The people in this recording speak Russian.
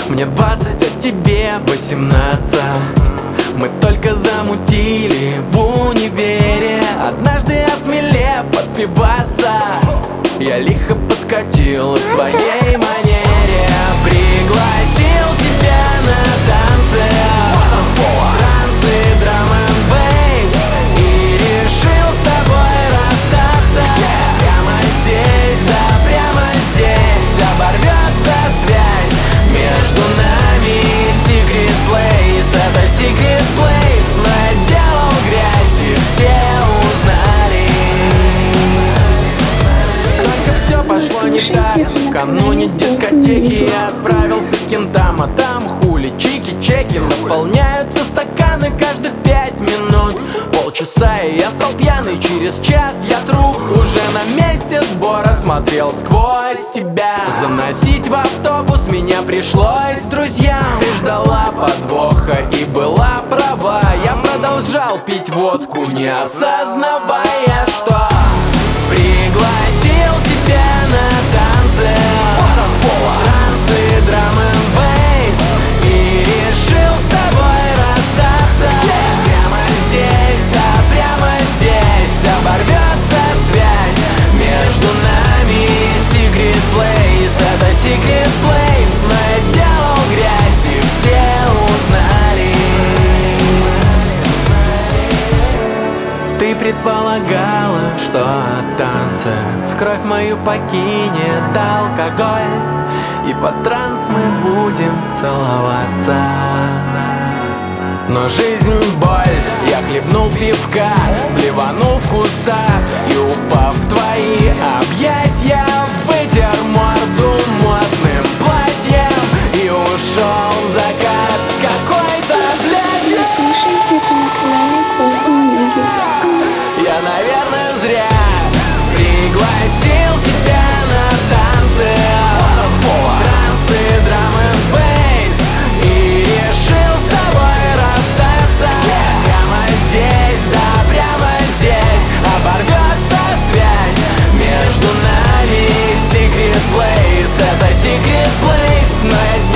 Мне 20, а тебе 18. Мы только замутили в универе. Однажды осмелев от пиваса, я лихо подкатил в своей манере. Пригласил тебя на танцы, танцы драм-н-бейс, и решил с тобой расстаться. Прямо здесь, да прямо здесь оборвется связь между нами. Secret place, это secret place, но я делал грязь и все узнали. Только все пошло не так. Накануне дискотеки я отправился к кентам, а там хули, чики-чеки. Наполняются стаканы каждых 5 минут. Полчаса и я стал пьяный, через час я труп. Уже на месте сбора смотрел сквозь тебя. Заносить в автобус меня пришлось друзьям. Ты ждала подвоха и была права. Я продолжал пить водку, не осознавая, что пригласил тебя на танцы, танцы драм-н-бейс, и решил с тобой расстаться. Прямо здесь, да прямо здесь оборвется связь между нами. Secret place, это secret place, но я делал грязь и все узнали. Ты предполагала, что от танцев кровь мою покинет алкоголь, и под транс мы будем целоваться. Но жизнь боль, я хлебнул пивка, блеванул в кустах и, упав в твои объятия, вытер морду модным платьем и ушел в закат с какой-то блядью. Вы слушаете Planet Coffee Music. Я, наверное, зря пригласил тебя на танцы, танцы драм-н-бейс, и решил с тобой расстаться. Прямо здесь, да прямо здесь оборвется связь между нами. Secret place, это secret place, но я